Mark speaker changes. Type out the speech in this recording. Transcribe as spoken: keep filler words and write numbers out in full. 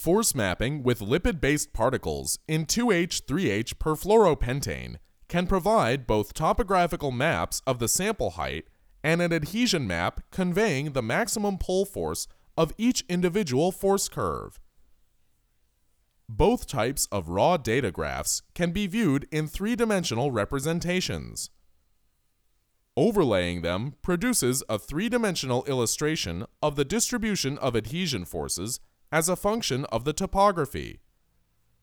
Speaker 1: Force mapping with lipid-based particles in two H three H perfluoropentane can provide both topographical maps of the sample height and an adhesion map conveying the maximum pull force of each individual force curve. Both types of raw data graphs can be viewed in three-dimensional representations. Overlaying them produces a three-dimensional illustration of the distribution of adhesion forces as a function of the topography.